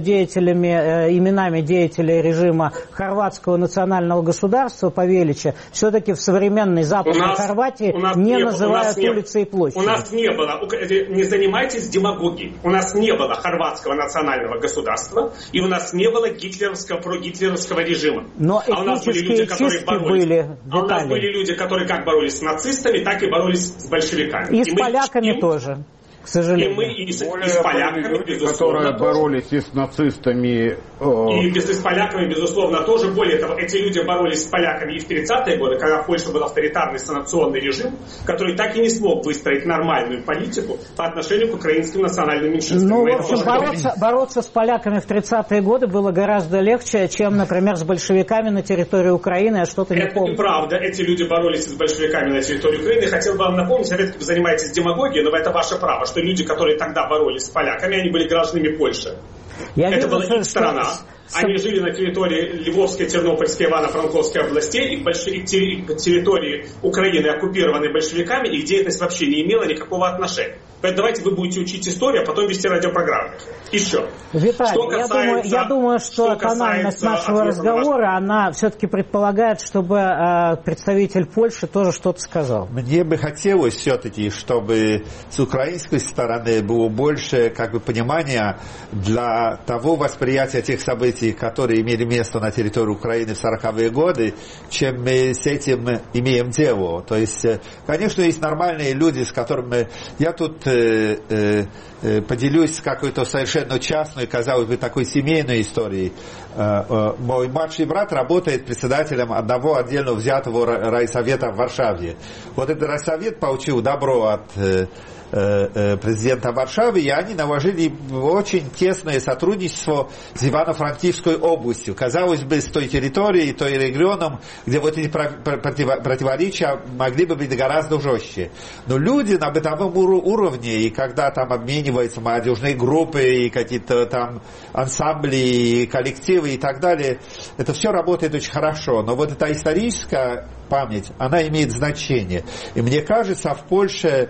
именами деятелей режима хорватского национального государства Павелича все-таки в современной Западной Хорватии не называют улицы и площади. У нас не было... Не занимайтесь демагогией. У нас не было хорватского национального государства, и у нас не было прогитлеровского режима. Но у нас были люди, которые боролись. У нас были люди, которые как боролись с нацистами, так и боролись с большевиками. И с поляками тоже. К сожалению. И мы и с поляками, безусловно, которые боролись и с нацистами. И с поляками, безусловно, тоже. Более того, эти люди боролись с поляками и в 30-е годы, когда в Польше был авторитарный санкционный режим, который так и не смог выстроить нормальную политику по отношению к украинским национальным меньшинствам. Ну, в общем, бороться с поляками в 30-е годы было гораздо легче, чем, например, с большевиками на территории Украины. Я что-то не помню. Это неправда. Эти люди боролись с большевиками на территории Украины. Хотел бы вам напомнить, опять-таки вы занимаетесь демагогией, но это ваше право, что люди, которые тогда боролись с поляками, они были гражданами Польши. Это была их страна. Они жили на территории Львовской, Тернопольской, Ивано-Франковской областей, и территории Украины, оккупированной большевиками, их деятельность вообще не имела никакого отношения. Поэтому давайте вы будете учить историю, а потом вести радиопрограммы. Еще. Виталий, я думаю, что тональность нашего разговора, она все-таки предполагает, чтобы представитель Польши тоже что-то сказал. Мне бы хотелось все-таки, чтобы с украинской стороны было больше понимания для того восприятия тех событий, которые имели место на территории Украины в 40-е годы, чем мы с этим имеем дело. То есть, конечно, есть нормальные люди, с которыми я тут поделюсь какой-то совершенно частной, казалось бы, такой семейной историей. Мой младший брат работает председателем одного отдельно взятого райсовета в Варшаве. Вот этот райсовет получил добро от президента Варшавы, и они наложили очень тесное сотрудничество с Ивано-Франкивской областью. Казалось бы, с той территорией, той регионом, где вот эти противоречия могли бы быть гораздо жестче. Но люди на бытовом уровне, и когда там обмениваются молодежные группы, и какие-то там ансамбли, и коллективы и так далее, это все работает очень хорошо. Но вот эта историческая память, она имеет значение. И мне кажется, в Польше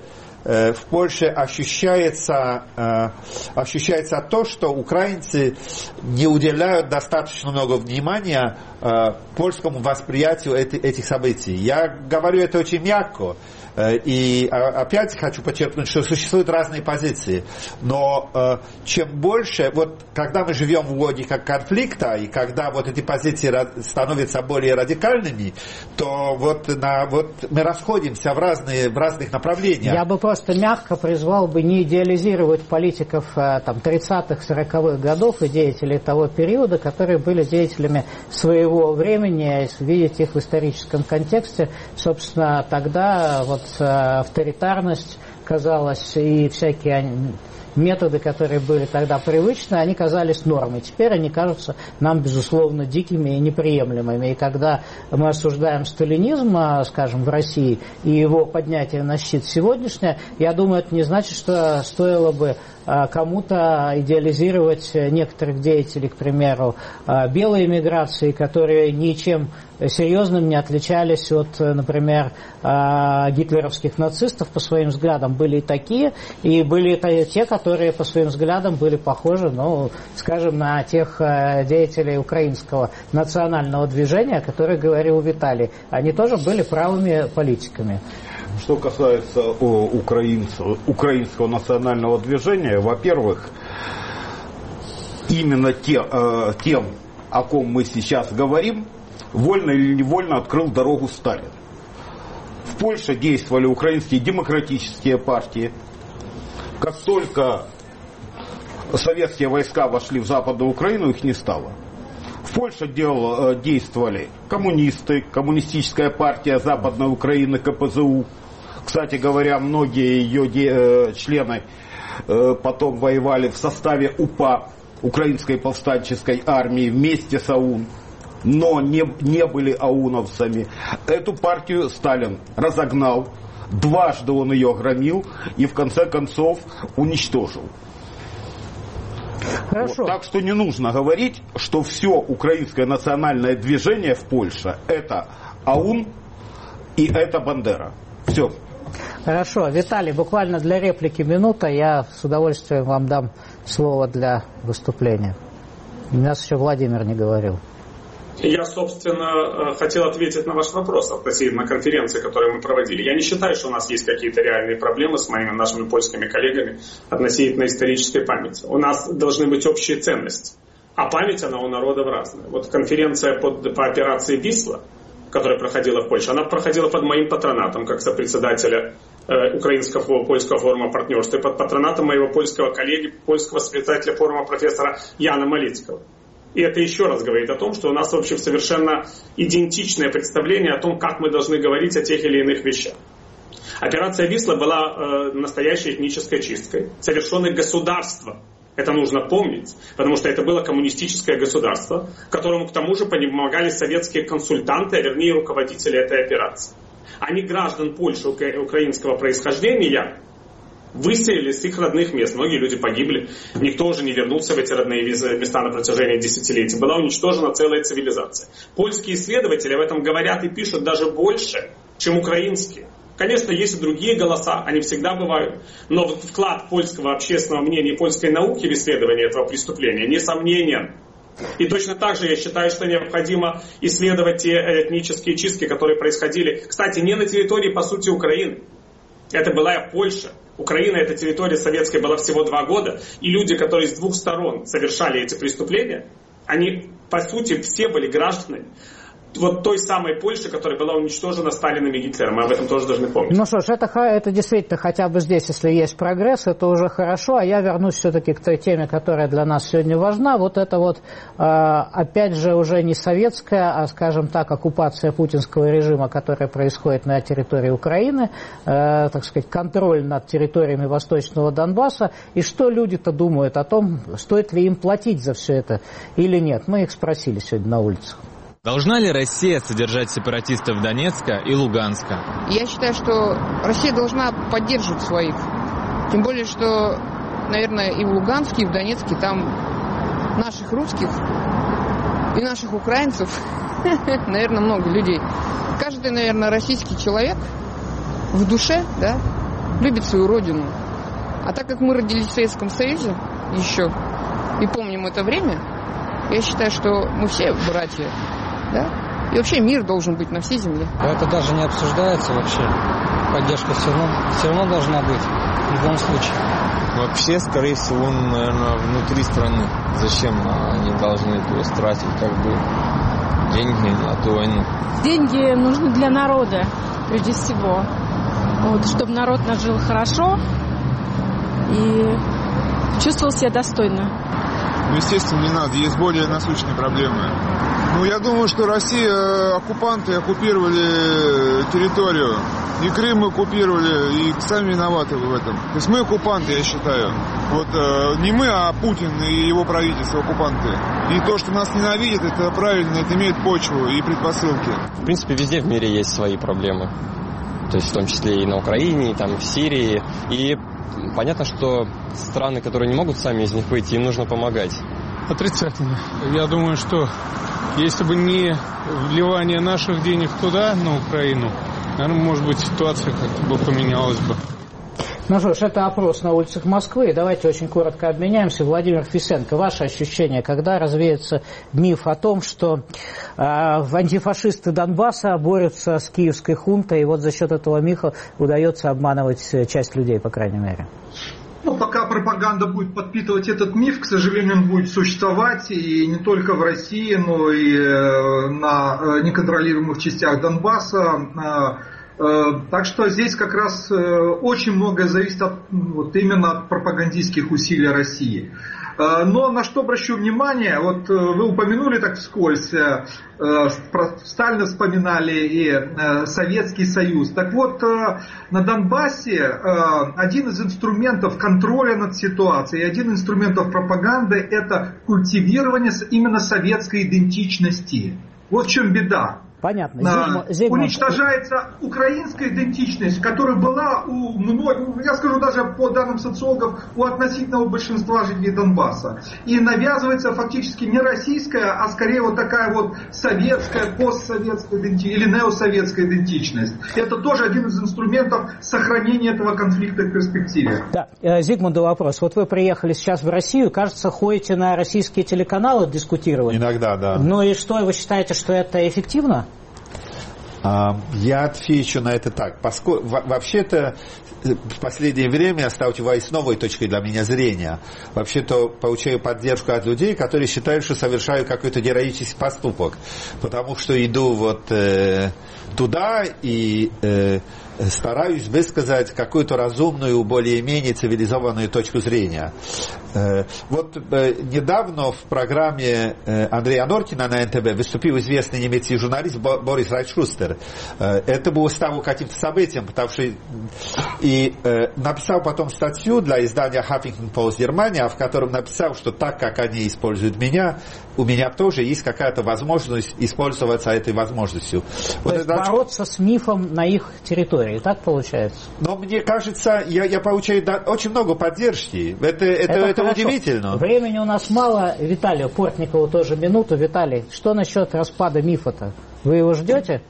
ощущается то, что украинцы не уделяют достаточно много внимания польскому восприятию этих событий. Я говорю это очень мягко. И опять хочу подчеркнуть, что существуют разные позиции. Но чем больше, вот когда мы живем в логике конфликта, и когда вот эти позиции становятся более радикальными, то вот мы расходимся в разных направлениях. Я бы просто мягко призвал бы не идеализировать политиков 30-х, 40-х годов и деятелей того периода, которые были деятелями своего времени, видеть их в историческом контексте. Собственно, тогда авторитарность, казалось, и всякие методы, которые были тогда привычны, они казались нормой. Теперь они кажутся нам, безусловно, дикими и неприемлемыми. И когда мы осуждаем сталинизм, скажем, в России, и его поднятие на щит сегодняшнее, я думаю, это не значит, что стоило бы кому-то идеализировать некоторых деятелей, к примеру, белой эмиграции, которые ничем серьезным не отличались от, например, гитлеровских нацистов по своим взглядам. Были и такие, и были и те, которые по своим взглядам были похожи, ну, скажем, на тех деятелей украинского национального движения, о которых говорил Виталий. Они тоже были правыми политиками. Что касается украинского национального движения, во-первых, именно тем, о ком мы сейчас говорим, вольно или невольно открыл дорогу Сталин. В Польше действовали украинские демократические партии. Как только советские войска вошли в Западную Украину, их не стало. В Польше действовали коммунисты, коммунистическая партия Западной Украины, КПЗУ. Кстати говоря, многие ее члены потом воевали в составе УПА, Украинской повстанческой армии, вместе с АУН, но не были ауновцами. Эту партию Сталин разогнал, дважды он ее громил и в конце концов уничтожил. Хорошо. Вот, так что не нужно говорить, что все украинское национальное движение в Польше это АУН и это Бандера. Все. Хорошо. Виталий, буквально для реплики минута. Я с удовольствием вам дам слово для выступления. У нас еще Владимир не говорил. Я, собственно, хотел ответить на ваш вопрос относительно конференции, которую мы проводили. Я не считаю, что у нас есть какие-то реальные проблемы с нашими польскими коллегами относительно исторической памяти. У нас должны быть общие ценности, а память, она у народов разная. Вот конференция по операции «Висла», которая проходила в Польше, она проходила под моим патронатом, как сопредседателя Украинского польского форума партнерства, и под патронатом моего польского коллеги, польского сопредседателя форума профессора Яна Малицкого. И это еще раз говорит о том, что у нас, в общем, совершенно идентичное представление о том, как мы должны говорить о тех или иных вещах. Операция «Висла» была настоящей этнической чисткой, совершенной государством. Это нужно помнить, потому что это было коммунистическое государство, которому к тому же помогали советские консультанты, а вернее руководители этой операции. Они граждан Польши украинского происхождения выселили с их родных мест. Многие люди погибли, никто уже не вернулся в эти родные места на протяжении десятилетий. Была уничтожена целая цивилизация. Польские исследователи об этом говорят и пишут даже больше, чем украинские. Конечно, есть и другие голоса, они всегда бывают, но вклад польского общественного мнения и польской науки в исследование этого преступления несомненен. И точно так же я считаю, что необходимо исследовать те этнические чистки, которые происходили, кстати, не на территории, по сути, Украины. Это была Польша. Украина, эта территория советская, была всего 2 года, и люди, которые с 2 сторон совершали эти преступления, они, по сути, все были гражданами вот той самой Польши, которая была уничтожена Сталином и Гитлером. Мы об этом тоже должны помнить. Ну что ж, это действительно хотя бы здесь, если есть прогресс, это уже хорошо. А я вернусь все-таки к той теме, которая для нас сегодня важна. Вот это вот, опять же, уже не советская, а, скажем так, оккупация путинского режима, которая происходит на территории Украины, так сказать, контроль над территориями Восточного Донбасса. И что люди-то думают о том, стоит ли им платить за все это или нет. Мы их спросили сегодня на улицах. Должна ли Россия содержать сепаратистов Донецка и Луганска? Я считаю, что Россия должна поддерживать своих. Тем более, что, наверное, и в Луганске, и в Донецке там наших русских и наших украинцев, наверное, много людей. Каждый, наверное, российский человек в душе, да, любит свою родину. А так как мы родились в Советском Союзе еще и помним это время, я считаю, что мы все братья. Да? И вообще мир должен быть на всей земле. Это даже не обсуждается вообще. Поддержка все равно должна быть. В любом случае. Вообще, скорее всего, наверное, внутри страны. Зачем они должны тратить деньги на эту войну? Деньги нужны для народа, прежде всего. Вот, чтобы народ наш жил хорошо и чувствовал себя достойно. Ну, естественно, не надо. Есть более насущные проблемы. Ну, я думаю, что Россия, оккупанты оккупировали территорию. И Крым оккупировали, и сами виноваты в этом. То есть мы оккупанты, я считаю. Вот не мы, а Путин и его правительство оккупанты. И то, что нас ненавидят, это правильно, это имеет почву и предпосылки. В принципе, везде в мире есть свои проблемы. То есть в том числе и на Украине, и там в Сирии. И понятно, что страны, которые не могут сами из них выйти, им нужно помогать. Отрицательно. Я думаю, что если бы не вливание наших денег туда, на Украину, наверное, может быть, ситуация как-то бы поменялась бы. Ну что ж, это опрос на улицах Москвы. Давайте очень коротко обменяемся. Владимир Фисенко, ваше ощущение, когда развеется миф о том, что антифашисты Донбасса борются с киевской хунтой, и вот за счет этого мифа удается обманывать часть людей, по крайней мере? Ну, пока пропаганда будет подпитывать этот миф, к сожалению, он будет существовать и не только в России, но и на неконтролируемых частях Донбасса. Так что здесь как раз очень многое зависит вот именно от пропагандистских усилий России. Но на что обращу внимание, вот вы упомянули так вскользь, про Сталина вспоминали и Советский Союз. Так вот, на Донбассе один из инструментов контроля над ситуацией, один из инструментов пропаганды – это культивирование именно советской идентичности. Вот в чем беда. Понятно. Уничтожается украинская идентичность, которая была у многих, я скажу даже по данным социологов, у относительного большинства жителей Донбасса. И навязывается фактически не российская, а скорее вот такая вот советская, постсоветская идентичность или неосоветская идентичность. Это тоже один из инструментов сохранения этого конфликта в перспективе. Да, Зигмунду вопрос. Вот вы приехали сейчас в Россию, кажется, ходите на российские телеканалы дискутировать. Иногда, да. Ну и что, вы считаете, что это эффективно? Я отвечу на это так. Вообще-то в последнее время сталкиваюсь с новой точкой для меня зрения. Вообще-то получаю поддержку от людей, которые считают, что совершаю какой-то героический поступок. Потому что иду вот туда и стараюсь высказать какую-то разумную, более-менее цивилизованную точку зрения. Вот недавно в программе Андрея Норкина на НТВ выступил известный немецкий журналист Борис Райчшустер. Это было стало каким-то событием, потому что и написал потом статью для издания Huffington Post Германия, в котором написал, что так как они используют меня, у меня тоже есть какая-то возможность использоваться этой возможностью. То есть бороться с мифом на их территории, так получается? Но мне кажется, я получаю очень много поддержки. Это удивительно. Времени у нас мало. Виталию Портникову тоже минуту. Виталий, что насчет распада мифа-то? Вы его ждете?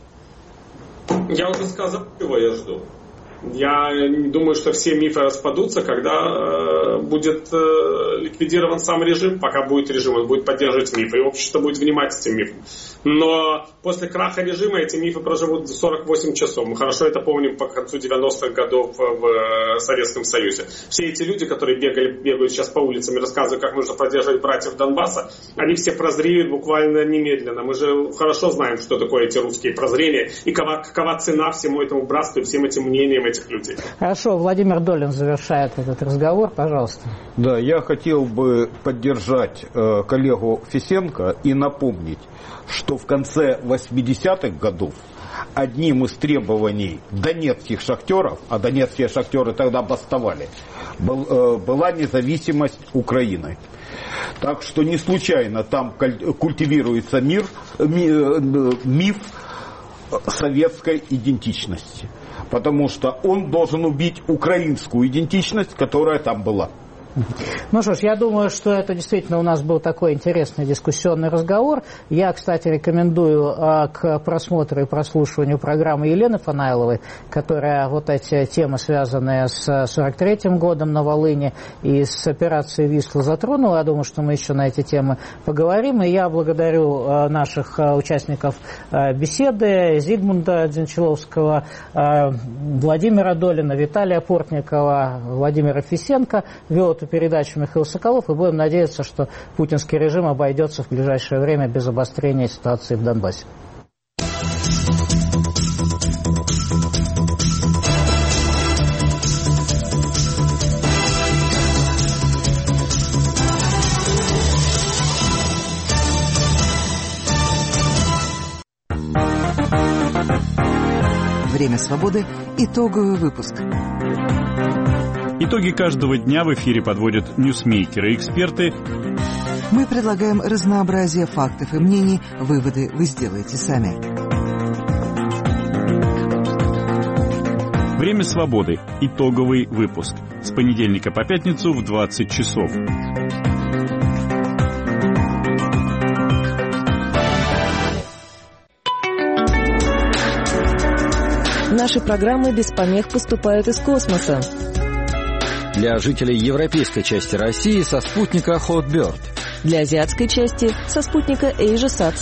Я уже сказал, чего я жду. Я думаю, что все мифы распадутся, когда будет ликвидирован сам режим. Пока будет режим, он будет поддерживать мифы, и общество будет внимать этим мифам. Но после краха режима эти мифы проживут 48 часов. Мы хорошо это помним по концу 90-х годов в Советском Союзе. Все эти люди, которые бегают сейчас по улицам и рассказывают, как нужно поддерживать братьев Донбасса, они все прозреют буквально немедленно. Мы же хорошо знаем, что такое эти русские прозрения и какова цена всему этому братству и всем этим мнениям этих людей. Хорошо, Владимир Долин завершает этот разговор, пожалуйста. Да, я хотел бы поддержать коллегу Фисенко и напомнить, что в конце 80-х годов одним из требований донецких шахтеров, а донецкие шахтеры тогда бастовали, была независимость Украины. Так что не случайно там культивируется миф советской идентичности. Потому что он должен убить украинскую идентичность, которая там была. Ну что ж, я думаю, что это действительно у нас был такой интересный дискуссионный разговор. Я, кстати, рекомендую к просмотру и прослушиванию программы Елены Фанайловой, которая вот эти темы, связанные с 43-м годом на Волыни и с операцией «Висла» затронула. Я думаю, что мы еще на эти темы поговорим. И я благодарю наших участников беседы: Зигмунда Дзенчиловского, Владимира Долина, Виталия Портникова, Владимира Фисенко. Вел эту передачу Михаил Соколов, и будем надеяться, что путинский режим обойдется в ближайшее время без обострения ситуации в Донбассе. «Время свободы». Итоговый выпуск. Итоги каждого дня в эфире подводят ньюсмейкеры и эксперты. Мы предлагаем разнообразие фактов и мнений. Выводы вы сделаете сами. «Время свободы». Итоговый выпуск. С понедельника по пятницу в 20 часов. Наши программы без помех поступают из космоса. Для жителей европейской части России со спутника Hotbird. Для азиатской части со спутника AsiaSat.